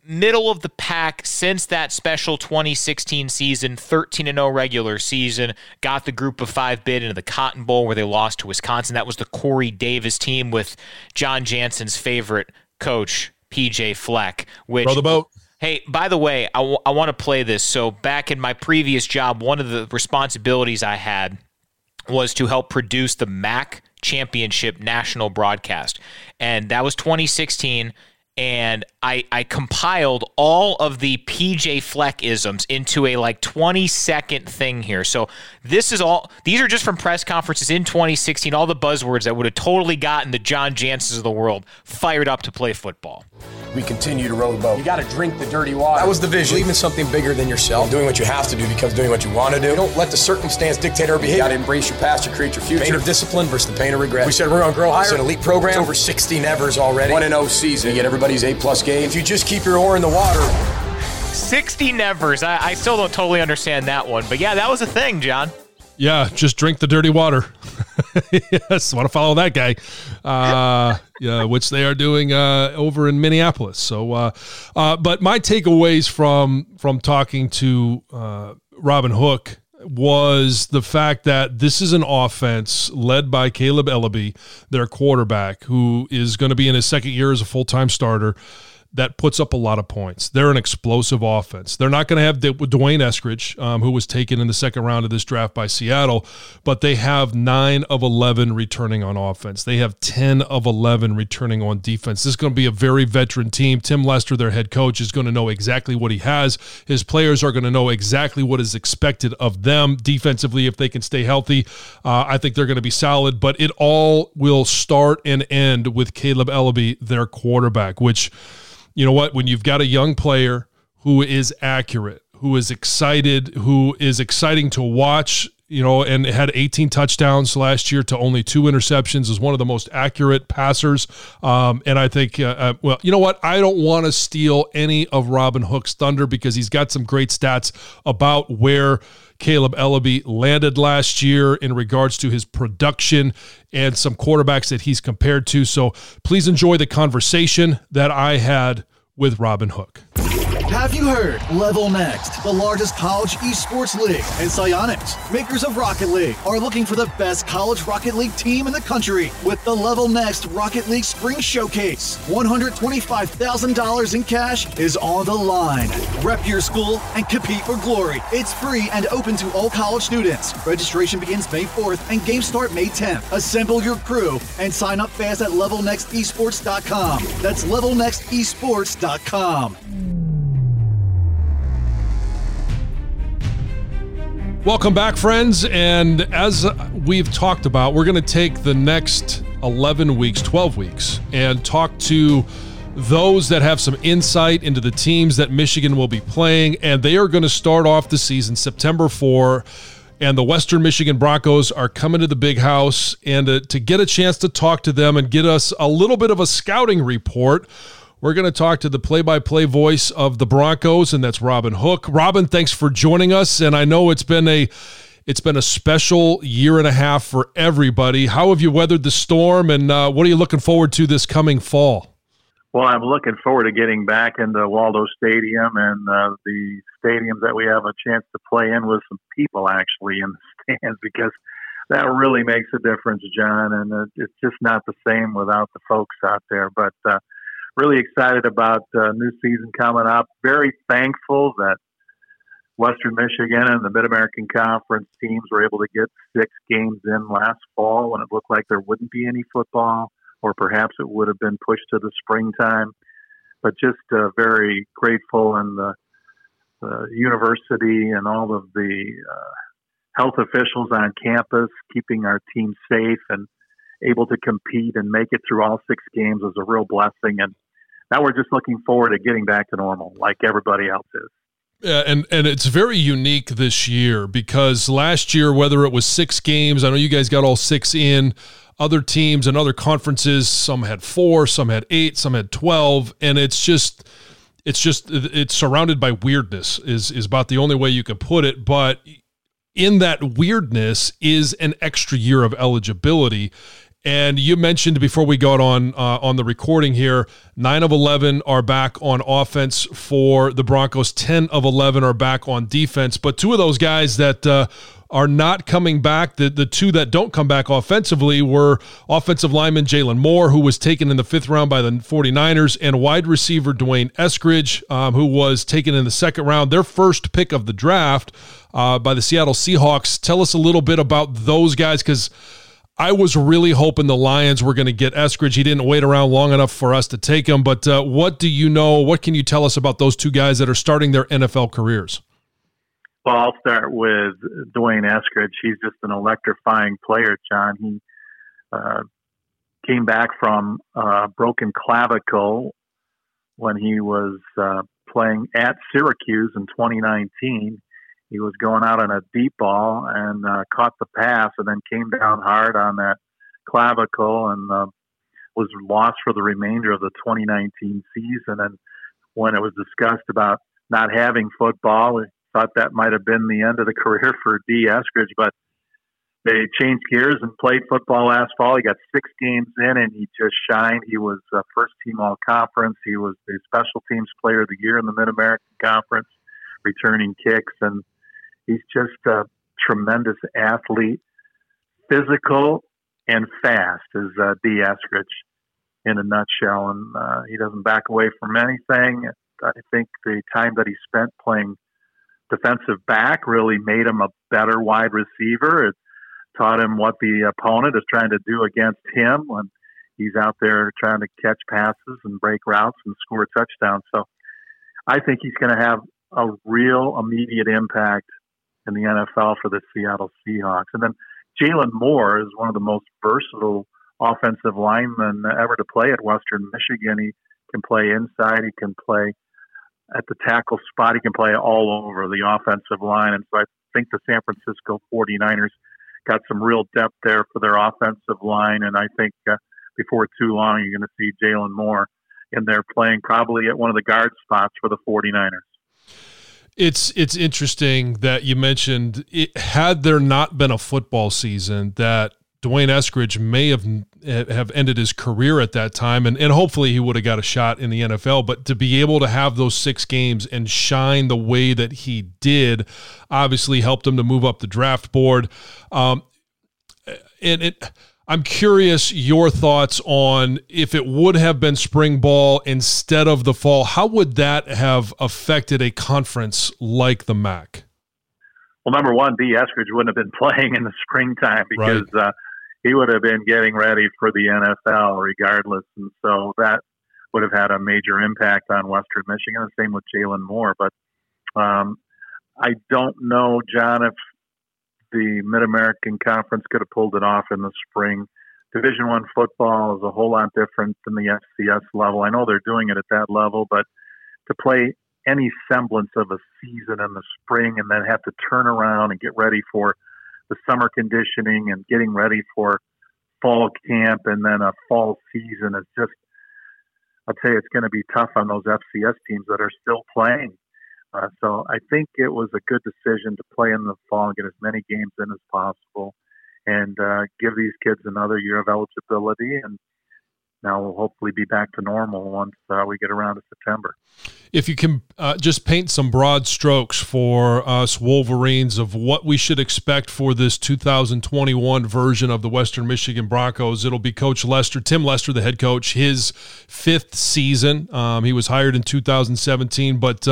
middle of the pack since that special 2016 season, 13-0 regular season, got the Group of 5 bid into the Cotton Bowl where they lost to Wisconsin. That was the Corey Davis team with John Jansen's favorite coach, PJ Fleck. Which, throw the boat. Hey, by the way, I want to play this. So back in my previous job, one of the responsibilities I had was to help produce the MAC Championship national broadcast. And that was 2016. And I compiled all of the PJ Fleck-isms into a 20-second thing here. So these are just from press conferences in 2016, all the buzzwords that would have totally gotten the John Jansens of the world fired up to play football. We continue to row the boat. You got to drink the dirty water. That was the vision. Believe in something bigger than yourself. Doing what you have to do because doing what you want to do. You don't let the circumstance dictate our behavior. You got to embrace your past, you create your future. Pain of discipline versus the pain of regret. We said we're going to grow higher. It's an elite program. It's over 60 nevers already. 1-0 season. You get everybody's A-plus game. If you just keep your oar in the water. 60 nevers. I still don't totally understand that one. But yeah, that was a thing, John. Yeah, just drink the dirty water. Yes, want to follow that guy, which they are doing over in Minneapolis. So, but my takeaways from talking to Robin Hook was the fact that this is an offense led by Caleb Ellaby, their quarterback, who is going to be in his second year as a full-time starter, that puts up a lot of points. They're an explosive offense. They're not going to have Dwayne Eskridge, who was taken in the second round of this draft by Seattle, but they have 9 of 11 returning on offense. They have 10 of 11 returning on defense. This is going to be a very veteran team. Tim Lester, their head coach, is going to know exactly what he has. His players are going to know exactly what is expected of them defensively if they can stay healthy. I think they're going to be solid, but it all will start and end with Caleb Ellaby, their quarterback, which, you know what, when you've got a young player who is accurate, who is excited, who is exciting to watch, and had 18 touchdowns last year to only 2 interceptions, is one of the most accurate passers. And I think, well, you know what? I don't want to steal any of Robin Hook's thunder because he's got some great stats about where Caleb Ellaby landed last year in regards to his production and some quarterbacks that he's compared to. So please enjoy the conversation that I had with Robin Hook. Have you heard? Level Next, the largest college esports league, and Psyonix, makers of Rocket League, are looking for the best college Rocket League team in the country with the Level Next Rocket League Spring Showcase. $125,000 in cash is on the line. Rep your school and compete for glory. It's free and open to all college students. Registration begins May 4th and games start May 10th. Assemble your crew and sign up fast at LevelNextEsports.com. That's LevelNextEsports.com. Welcome back, friends. And as we've talked about, we're going to take the next 11 weeks, 12 weeks, and talk to those that have some insight into the teams that Michigan will be playing. And they are going to start off the season September 4. And the Western Michigan Broncos are coming to the Big House. And to get a chance to talk to them and get us a little bit of a scouting report, we're going to talk to the play-by-play voice of the Broncos, and that's Robin Hook. Robin, thanks for joining us, and I know it's been a special year and a half for everybody. How have you weathered the storm, and what are you looking forward to this coming fall? Well, I'm looking forward to getting back into Waldo Stadium and the stadiums that we have a chance to play in with some people actually in the stands, because that really makes a difference, John, and it's just not the same without the folks out there. But really excited about new season coming up. Very thankful that Western Michigan and the Mid-American Conference teams were able to get 6 games in last fall when it looked like there wouldn't be any football, or perhaps it would have been pushed to the springtime. But just very grateful, and the university and all of the health officials on campus keeping our team safe and able to compete and make it through all 6 games was a real blessing. And now we're just looking forward to getting back to normal like everybody else is. Yeah, and it's very unique this year because last year, whether it was 6 games, I know you guys got all 6 in, other teams and other conferences, some had 4, some had 8, some had 12, and it's surrounded by weirdness is about the only way you can put it. But in that weirdness is an extra year of eligibility. And you mentioned before we got on the recording here, 9 of 11 are back on offense for the Broncos. 10 of 11 are back on defense. But two of those guys that are not coming back, the two that don't come back offensively, were offensive lineman Jalen Moore, who was taken in the 5th round by the 49ers, and wide receiver Dwayne Eskridge, who was taken in the 2nd round, their first pick of the draft by the Seattle Seahawks. Tell us a little bit about those guys, because I was really hoping the Lions were going to get Eskridge. He didn't wait around long enough for us to take him. But what do you know? What can you tell us about those two guys that are starting their NFL careers? Well, I'll start with Dwayne Eskridge. He's just an electrifying player, John. He came back from broken clavicle when he was playing at Syracuse in 2019. He was going out on a deep ball and caught the pass and then came down hard on that clavicle and was lost for the remainder of the 2019 season. And when it was discussed about not having football, we thought that might have been the end of the career for D. Eskridge, but they changed gears and played football last fall. He got 6 games in and he just shined. He was first team all conference. He was the special teams player of the year in the Mid-American Conference, returning kicks, and he's just a tremendous athlete, physical and fast is D. Eskridge in a nutshell. And he doesn't back away from anything. I think the time that he spent playing defensive back really made him a better wide receiver. It taught him what the opponent is trying to do against him when he's out there trying to catch passes and break routes and score touchdowns. So I think he's going to have a real immediate impact in the NFL for the Seattle Seahawks. And then Jalen Moore is one of the most versatile offensive linemen ever to play at Western Michigan. He can play inside. He can play at the tackle spot. He can play all over the offensive line. And so I think the San Francisco 49ers got some real depth there for their offensive line. And I think before too long, you're going to see Jalen Moore in there playing probably at one of the guard spots for the 49ers. It's interesting that you mentioned had there not been a football season, that Dwayne Eskridge may have ended his career at that time, and hopefully he would have got a shot in the NFL. But to be able to have those 6 games and shine the way that he did obviously helped him to move up the draft board. I'm curious your thoughts on, if it would have been spring ball instead of the fall, how would that have affected a conference like the MAC? Well, number one, D. Eskridge wouldn't have been playing in the springtime because he would have been getting ready for the NFL regardless. And so that would have had a major impact on Western Michigan. The same with Jalen Moore. But I don't know, John, if the Mid-American Conference could have pulled it off in the spring. Division I football is a whole lot different than the FCS level. I know they're doing it at that level, but to play any semblance of a season in the spring and then have to turn around and get ready for the summer conditioning and getting ready for fall camp and then a fall season is just, I'll tell you, it's going to be tough on those FCS teams that are still playing. So I think it was a good decision to play in the fall and get as many games in as possible and give these kids another year of eligibility. And now we'll hopefully be back to normal once we get around to September. If you can just paint some broad strokes for us Wolverines of what we should expect for this 2021 version of the Western Michigan Broncos. It'll be Coach Lester, Tim Lester, the head coach, his 5th season. He was hired in 2017, but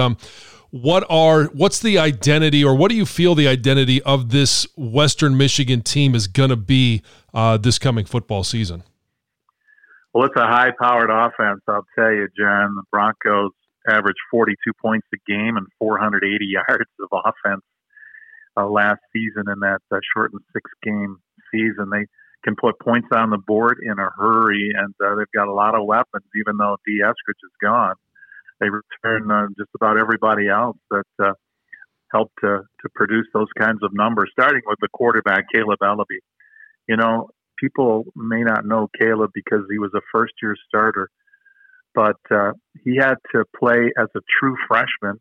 what's the identity, or what do you feel the identity of this Western Michigan team is going to be this coming football season? Well, it's a high-powered offense, I'll tell you, John. The Broncos averaged 42 points a game and 480 yards of offense last season in that shortened 6-game season. They can put points on the board in a hurry, and they've got a lot of weapons, even though D. Eskridge is gone. They return just about everybody else that helped to produce those kinds of numbers, starting with the quarterback, Caleb Ellaby. You know, people may not know Caleb because he was a first-year starter, but he had to play as a true freshman.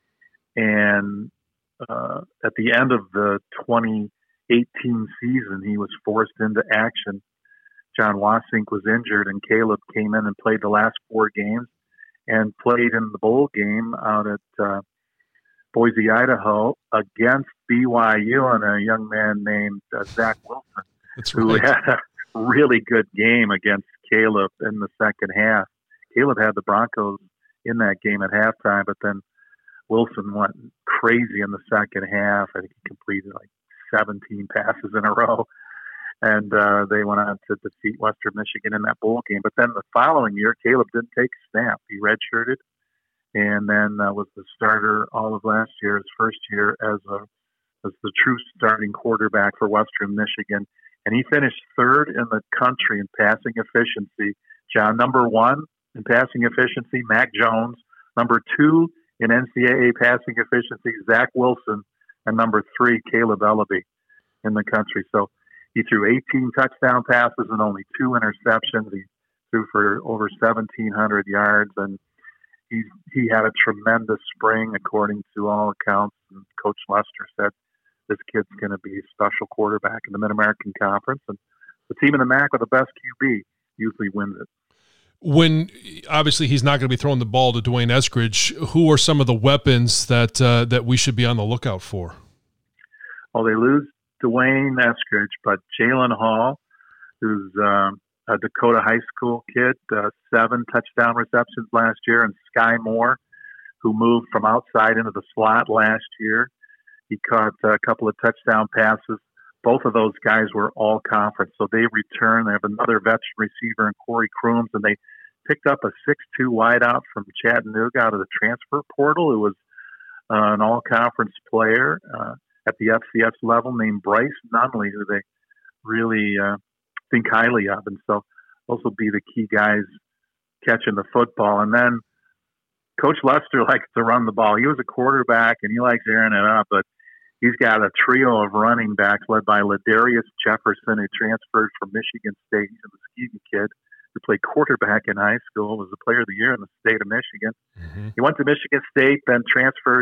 And at the end of the 2018 season, he was forced into action John Wasink was injured, and Caleb came in and played the last 4 games and played in the bowl game out at Boise, Idaho, against BYU, and a young man named Zach Wilson, who had a really good game against Caleb in the second half. Caleb had the Broncos in that game at halftime, but then Wilson went crazy in the second half. I think he completed like 17 passes in a row, and they went on to defeat Western Michigan in that bowl game. But then the following year, Caleb didn't take a snap. He redshirted, and then was the starter all of last year, his first year as the true starting quarterback for Western Michigan. And he finished 3rd in the country in passing efficiency. John, number 1 in passing efficiency, Mac Jones. Number 2 in NCAA passing efficiency, Zach Wilson. And number 3, Caleb Ellaby in the country. So he threw 18 touchdown passes and only 2 interceptions. He threw for over 1,700 yards, and he had a tremendous spring, according to all accounts. And Coach Lester said this kid's going to be a special quarterback in the Mid-American Conference. And the team in the MAC with the best QB usually wins it. When obviously he's not going to be throwing the ball to Dwayne Eskridge, who are some of the weapons that we should be on the lookout for? Well, they lose Dwayne Eskridge, but Jalen Hall, who's a Dakota High School kid, 7 touchdown receptions last year, and Sky Moore, who moved from outside into the slot last year. He caught a couple of touchdown passes. Both of those guys were all conference, so they return. They have another veteran receiver in Corey Crooms, and they picked up a 6'2" wideout from Chattanooga out of the transfer portal. It was an all-conference player at the FCS level named Bryce Nunley, who they really think highly of, and so those will be the key guys catching the football. And then Coach Lester likes to run the ball. He was a quarterback, and he likes airing it up, but he's got a trio of running backs led by Ladarius Jefferson, who transferred from Michigan State. He's a Muskegon kid who played quarterback in high school, was the player of the year in the state of Michigan. Mm-hmm. He went to Michigan State, then transferred,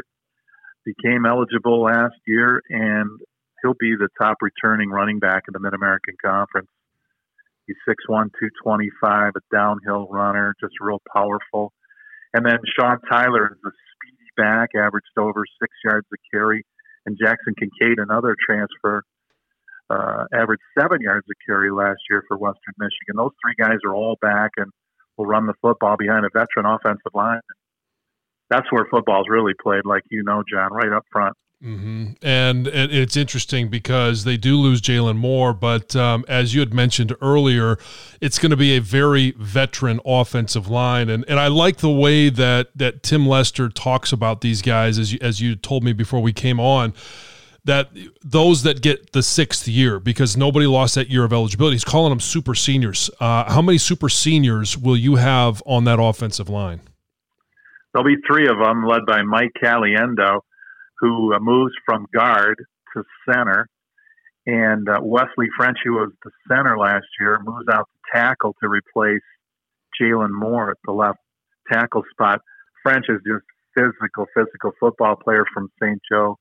became eligible last year, and he'll be the top returning running back in the Mid-American Conference. He's 6'1", 225, a downhill runner, just real powerful. And then Sean Tyler is a speedy back, averaged over 6 yards a carry. And Jackson Kincaid, another transfer, averaged 7 yards a carry last year for Western Michigan. Those 3 guys are all back and will run the football behind a veteran offensive line. That's where football's really played, like you know, John, right up front. Mm-hmm. And it's interesting because they do lose Jalen Moore, but as you had mentioned earlier, it's going to be a very veteran offensive line. And I like the way that Tim Lester talks about these guys, as you told me before we came on, that those that get the 6th year, because nobody lost that year of eligibility. He's calling them super seniors. How many super seniors will you have on that offensive line? There'll be 3 of them, led by Mike Caliendo, who moves from guard to center, and Wesley French, who was the center last year, moves out to tackle to replace Jalen Moore at the left tackle spot. French is just physical football player from St. Joe.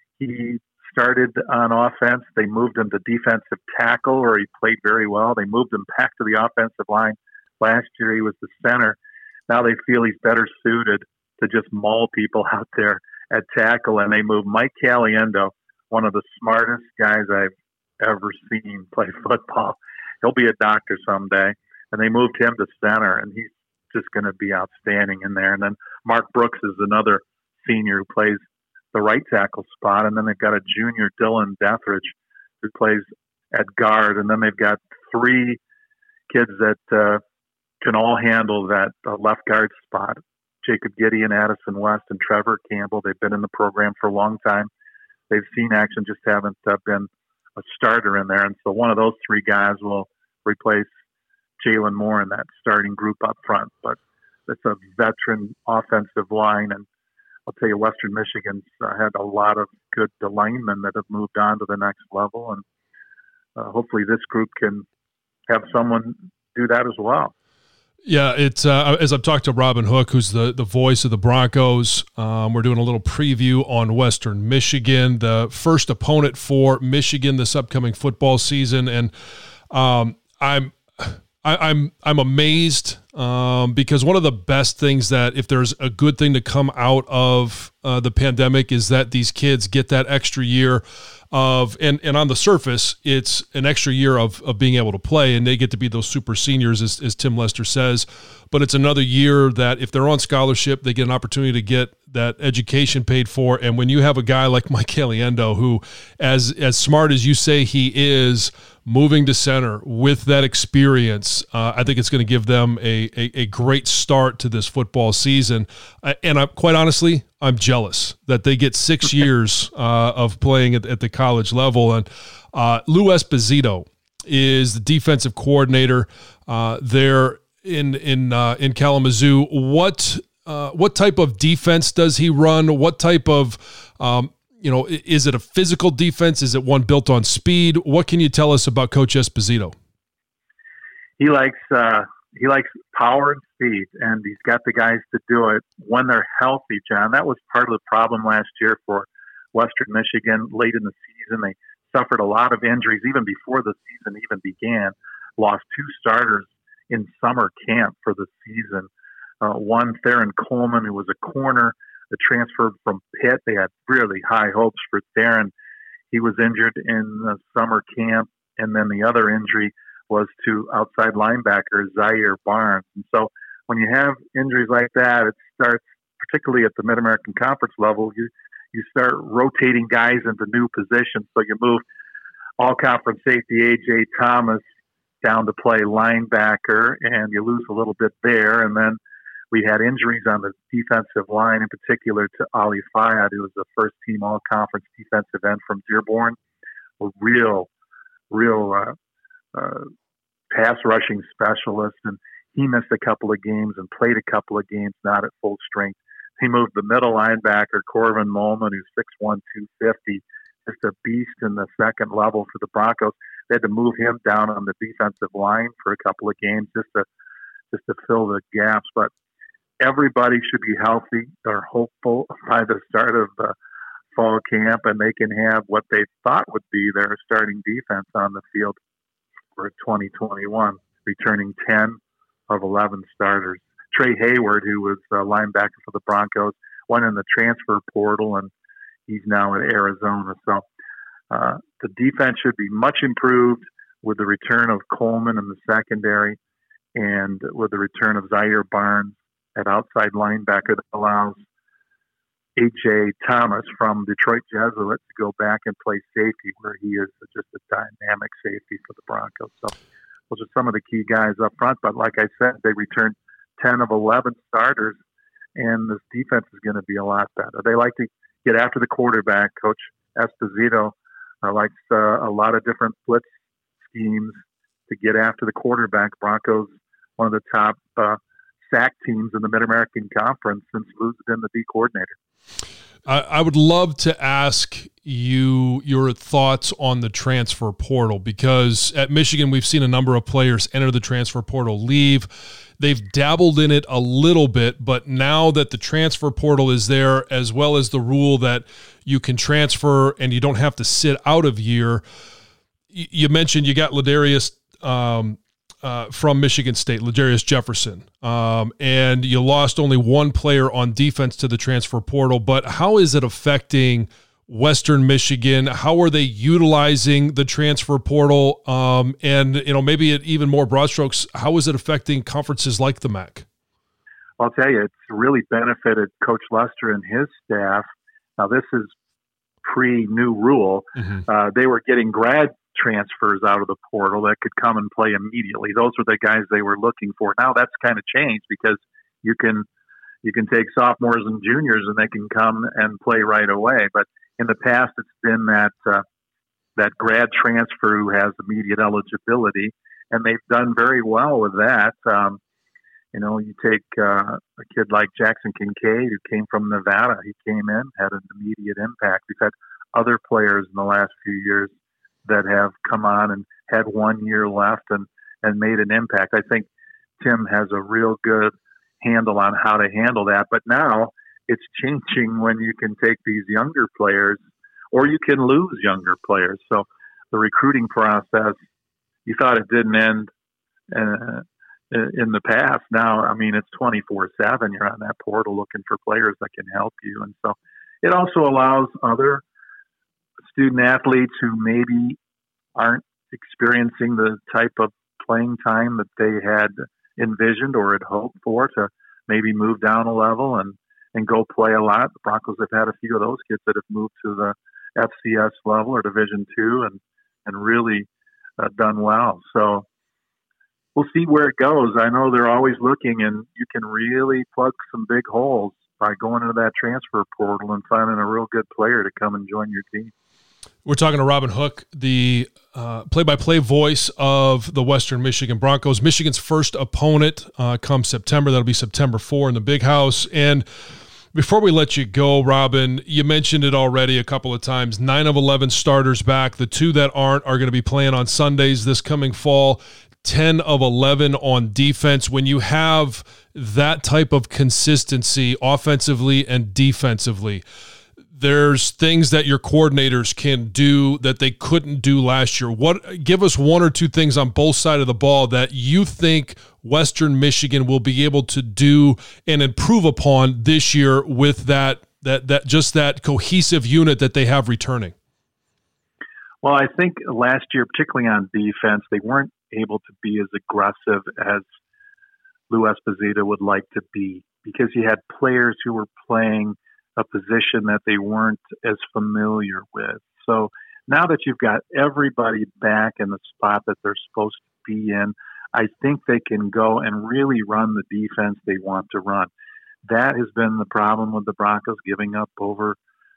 He started on offense. They moved him to defensive tackle, where he played very well. They moved him back to the offensive line. Last year he was the center. Now they feel he's better suited to just maul people out there at tackle, and they moved Mike Caliendo, one of the smartest guys I've ever seen play football. He'll be a doctor someday. And they moved him to center, and he's just going to be outstanding in there. And then Mark Brooks is another senior who plays the right tackle spot. And then they've got a junior, Dylan Deathridge, who plays at guard. And then they've got 3 kids that can all handle that left guard spot. Jacob Gideon, Addison West, and Trevor Campbell. They've been in the program for a long time. They've seen action, just haven't been a starter in there. And so one of those 3 guys will replace Jalen Moore in that starting group up front. But it's a veteran offensive line. And I'll tell you, Western Michigan's had a lot of good linemen that have moved on to the next level. And hopefully this group can have someone do that as well. Yeah, it's as I've talked to Robin Hook, who's the voice of the Broncos. We're doing a little preview on Western Michigan, the first opponent for Michigan this upcoming football season, and I'm I'm amazed because one of the best things that if there's a good thing to come out of the pandemic is that these kids get that extra year of, and on the surface, it's an extra year of being able to play, and they get to be those super seniors, as Tim Lester says. But it's another year that if they're on scholarship, they get an opportunity to get that education paid for. And when you have a guy like Mike Caliendo, who, as smart as you say he is, moving to center with that experience, I think it's going to give them a great start to this football season. And quite honestly, I'm jealous that they get 6 years of playing at the college level. And Lou Esposito is the defensive coordinator there in Kalamazoo. What type of defense does he run? What type of is it a physical defense? Is it one built on speed? What can you tell us about Coach Esposito? He likes power and speed, and he's got the guys to do it when they're healthy, John. That was part of the problem last year for Western Michigan. Late in the season, they suffered a lot of injuries even before the season even began. Lost 2 starters in summer camp for the season. One, Theron Coleman, who was a corner, the transfer from Pitt. They had really high hopes for Theron. He was injured in the summer camp, and then the other injury was to outside linebacker Zaire Barnes. And so when you have injuries like that, it starts, particularly at the Mid-American Conference level, you start rotating guys into new positions. So you move all-conference safety A.J. Thomas down to play linebacker, and you lose a little bit there. And then we had injuries on the defensive line, in particular to Ali Fayad, who was a first-team all-conference defensive end from Dearborn, a real pass-rushing specialist. And he missed a couple of games and played a couple of games not at full strength. He moved the middle linebacker, Corvin Molman, who's 6'1", 250, just a beast in the second level for the Broncos. They had to move him down on the defensive line for a couple of games just to fill the gaps. But everybody should be healthy. They're hopeful by the start of the fall camp, and they can have what they thought would be their starting defense on the field for 2021, returning 10 of 11 starters. Trey Hayward, who was a linebacker for the Broncos, went in the transfer portal, and he's now at Arizona. So the defense should be much improved with the return of Coleman in the secondary and with the return of Zaire Barnes at outside linebacker that allows A.J. Thomas from Detroit Jesuits to go back and play safety, where he is just a dynamic safety for the Broncos. So those are some of the key guys up front. But like I said, they returned 10 of 11 starters, and this defense is going to be a lot better. They like to get after the quarterback. Coach Esposito likes a lot of different blitz schemes to get after the quarterback. Broncos, one of the top sack teams in the Mid-American Conference since Lou's been the D coordinator. I would love to ask you your thoughts on the transfer portal, because at Michigan, we've seen a number of players enter the transfer portal, leave. They've dabbled in it a little bit, but now that the transfer portal is there, as well as the rule that you can transfer and you don't have to sit out of year, you mentioned you got Ladarius from Michigan State, Ladarius Jefferson, and you lost only one player on defense to the transfer portal. But how is it affecting Western Michigan? How are they utilizing the transfer portal? And maybe at even more broad strokes, how is it affecting conferences like the MAC? I'll tell you, it's really benefited Coach Lester and his staff. Now, this is pre-new rule. Mm-hmm. They were getting grad transfers out of the portal that could come and play immediately. Those were the guys they were looking for. Now that's kind of changed, because you can take sophomores and juniors and they can come and play right away. But in the past, it's been that grad transfer who has immediate eligibility, and they've done very well with that. You take a kid like Jackson Kincaid, who came from Nevada. He came in, had an immediate impact. We've had other players in the last few years that have come on and had 1 year left and made an impact. I think Tim has a real good handle on how to handle that. But now it's changing when you can take these younger players, or you can lose younger players. So the recruiting process, you thought it didn't end in the past. Now, I mean, it's 24/7. You're on that portal looking for players that can help you. And so it also allows other student athletes who maybe aren't experiencing the type of playing time that they had envisioned or had hoped for to maybe move down a level and go play a lot. The Broncos have had a few of those kids that have moved to the FCS level or Division II and really done well. So we'll see where it goes. I know they're always looking, and you can really plug some big holes by going into that transfer portal and finding a real good player to come and join your team. We're talking to Robin Hook, the play-by-play voice of the Western Michigan Broncos. Michigan's first opponent come September. That'll be September 4 in the Big House. And before we let you go, Robin, you mentioned it already a couple of times. 9 of 11 starters back. The 2 that aren't are going to be playing on Sundays this coming fall. 10 of 11 on defense. When you have that type of consistency offensively and defensively, there's things that your coordinators can do that they couldn't do last year. Give us 1 or 2 things on both sides of the ball that you think Western Michigan will be able to do and improve upon this year with that cohesive unit that they have returning. Well, I think last year, particularly on defense, they weren't able to be as aggressive as Lou Esposito would like to be because he had players who were playing a position that they weren't as familiar with. So now that you've got everybody back in the spot that they're supposed to be in, I think they can go and really run the defense they want to run. That has been the problem with the Broncos, giving up over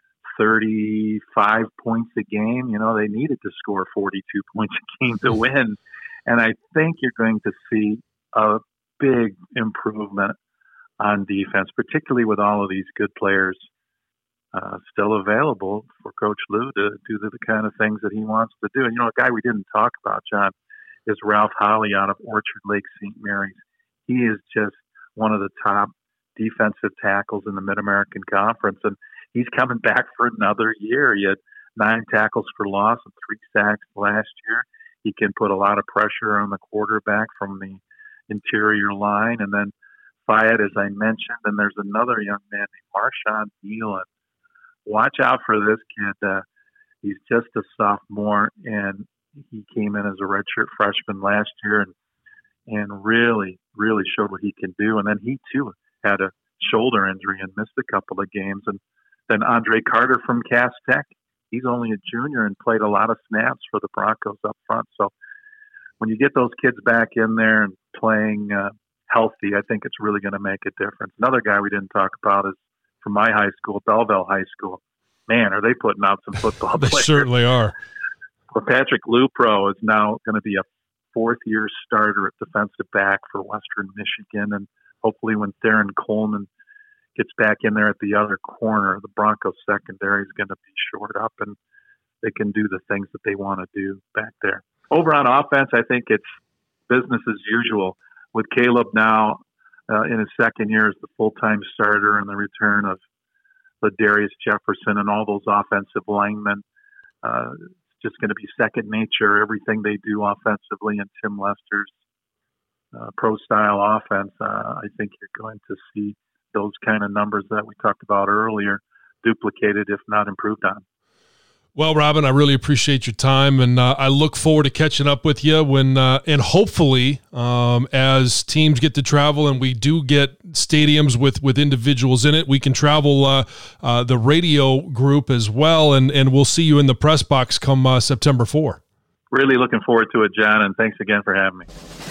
35 points a game. You know, they needed to score 42 points a game to win. And I think you're going to see a big improvement on defense, particularly with all of these good players still available for Coach Lou to do the kind of things that he wants to do. And, you know, a guy we didn't talk about, John, is Ralph Holley out of Orchard Lake St. Mary's. He is just one of the top defensive tackles in the Mid-American Conference, and he's coming back for another year. He had 9 tackles for loss and 3 sacks last year. He can put a lot of pressure on the quarterback from the interior line. And then Fayette, as I mentioned, and there's another young man named Marshawn Nealon. Watch out for this kid. He's just a sophomore, and he came in as a redshirt freshman last year and really, really showed what he can do. And then he, too, had a shoulder injury and missed a couple of games. And then Andre Carter from Cass Tech, he's only a junior and played a lot of snaps for the Broncos up front. So when you get those kids back in there and playing healthy, I think it's really going to make a difference. Another guy we didn't talk about is from my high school, Belleville High School. Man, are they putting out some football They players. certainly are. Well, Patrick Lupro is now going to be a 4th-year starter at defensive back for Western Michigan. And hopefully when Theron Coleman gets back in there at the other corner, the Broncos secondary is going to be shored up and they can do the things that they want to do back there. Over on offense, I think it's business as usual with Caleb now in his 2nd year as the full-time starter and the return of Ladarius Jefferson and all those offensive linemen. It's just going to be second nature, everything they do offensively in Tim Lester's pro-style offense. I think you're going to see those kind of numbers that we talked about earlier duplicated, if not improved on. Well, Robin, I really appreciate your time, and I look forward to catching up with you when, and hopefully, as teams get to travel and we do get stadiums with individuals in it, we can travel the radio group as well, and we'll see you in the press box come September 4. Really looking forward to it, John, and thanks again for having me.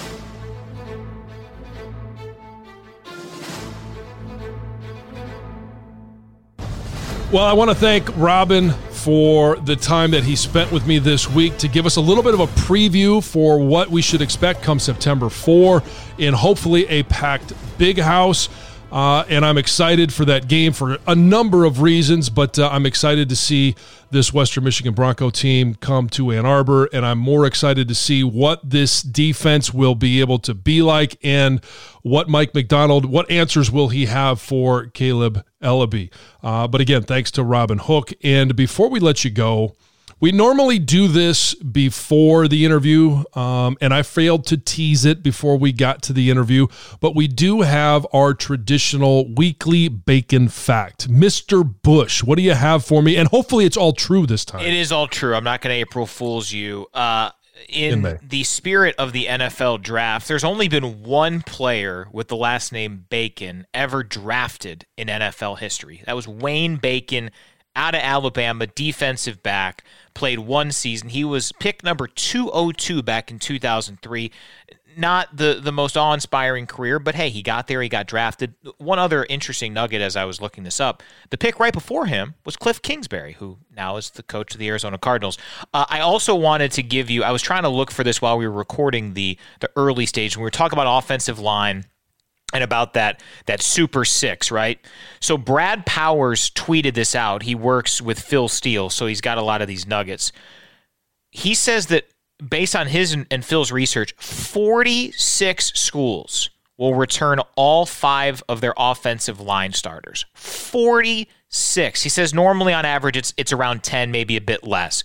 Well, I want to thank Robin for the time that he spent with me this week to give us a little bit of a preview for what we should expect come September 4 in hopefully a packed Big House. And I'm excited for that game for a number of reasons, but I'm excited to see this Western Michigan Bronco team come to Ann Arbor, and I'm more excited to see what this defense will be able to be like and what Mike McDonald, what answers will he have for Caleb Ellaby. But again, thanks to Robin Hook. And before we let you go, We normally do this before the interview, and I failed to tease it before we got to the interview, but we do have our traditional weekly bacon fact. Mr. Bush, what do you have for me? And hopefully it's all true this time. It is all true. I'm not going to April Fool's you. In the spirit of the NFL draft, there's only been one player with the last name Bacon ever drafted in NFL history. That was Wayne Bacon, out of Alabama, defensive back, played one season. He was pick number 202 back in 2003. Not the most awe-inspiring career, but hey, he got there, he got drafted. One other interesting nugget as I was looking this up, the pick right before him was Cliff Kingsbury, who now is the coach of the Arizona Cardinals. I also wanted to give you, I was trying to look for this while we were recording the early stage, when we were talking about offensive line and about that Super Six, right? So Brad Powers tweeted this out. He works with Phil Steele, so he's got a lot of these nuggets. He says that based on his and Phil's research, 46 schools will return all 5 of their offensive line starters. 46. He says normally on average it's around 10, maybe a bit less.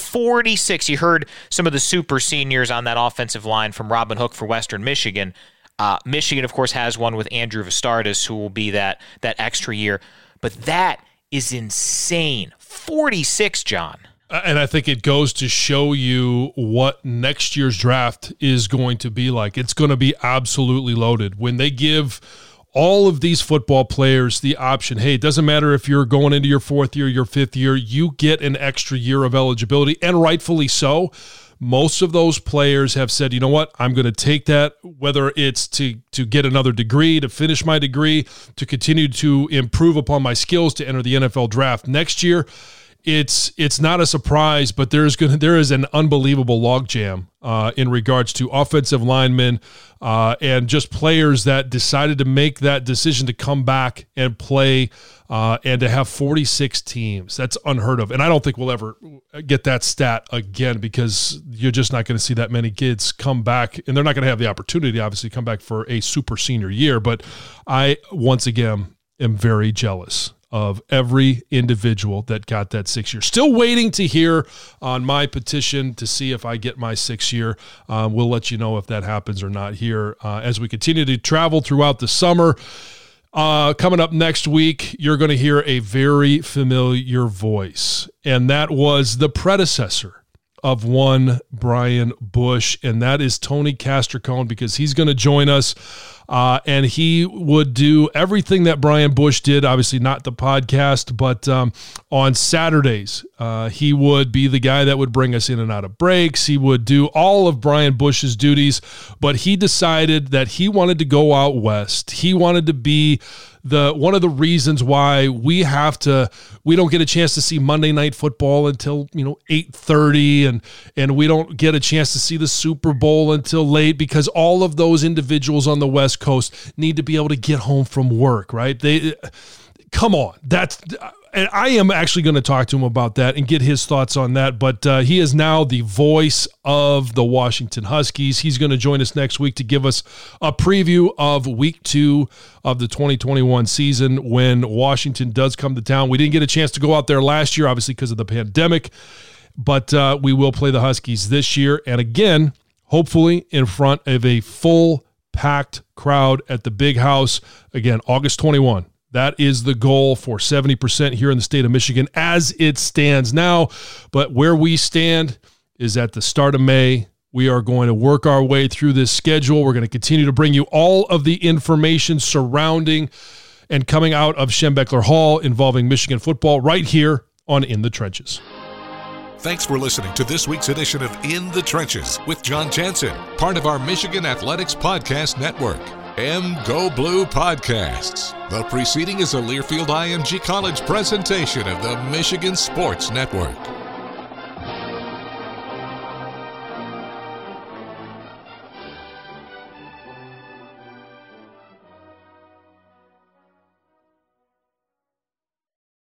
46. You heard some of the super seniors on that offensive line from Robin Hook for Western Michigan. Michigan, of course, has one with Andrew Vastardis, who will be that extra year. But that is insane. 46, John. And I think it goes to show you what next year's draft is going to be like. It's going to be absolutely loaded. When they give all of these football players the option, hey, it doesn't matter if you're going into your 4th year, your 5th year, you get an extra year of eligibility, and rightfully so. Most of those players have said, you know what, I'm going to take that, whether it's to get another degree, to finish my degree, to continue to improve upon my skills to enter the NFL draft next year. It's not a surprise, but there is an unbelievable logjam in regards to offensive linemen and just players that decided to make that decision to come back and play and to have 46 teams. That's unheard of. And I don't think we'll ever get that stat again, because you're just not going to see that many kids come back, and they're not going to have the opportunity, obviously, to come back for a super senior year. But I, once again, am very jealous of every individual that got that 6 year. Still waiting to hear on my petition to see if I get my 6 year. We'll let you know if that happens or not here as we continue to travel throughout the summer. Coming up next week, you're going to hear a very familiar voice, and that was the predecessor of one Brian Bush, and that is Tony Castricone, because he's going to join us, and he would do everything that Brian Bush did, obviously not the podcast, but on Saturdays, he would be the guy that would bring us in and out of breaks. He would do all of Brian Bush's duties, but he decided that he wanted to go out west. He wanted to be one of the reasons why we don't get a chance to see Monday Night Football until 8:30, and we don't get a chance to see the Super Bowl until late, because all of those individuals on the West Coast need to be able to get home from work, right? Come on, and I am actually going to talk to him about that and get his thoughts on that. But he is now the voice of the Washington Huskies. He's going to join us next week to give us a preview of week 2 of the 2021 season when Washington does come to town. We didn't get a chance to go out there last year, obviously, because of the pandemic. But we will play the Huskies this year. And again, hopefully in front of a full packed crowd at the Big House. Again, August 21. That is the goal for 70% here in the state of Michigan as it stands now. But where we stand is at the start of May. We are going to work our way through this schedule. We're going to continue to bring you all of the information surrounding and coming out of Schembechler Hall involving Michigan football right here on In the Trenches. Thanks for listening to this week's edition of In the Trenches with John Jansen, part of our Michigan Athletics Podcast Network. Go Blue Podcasts. The preceding is a Learfield IMG College presentation of the Michigan Sports Network.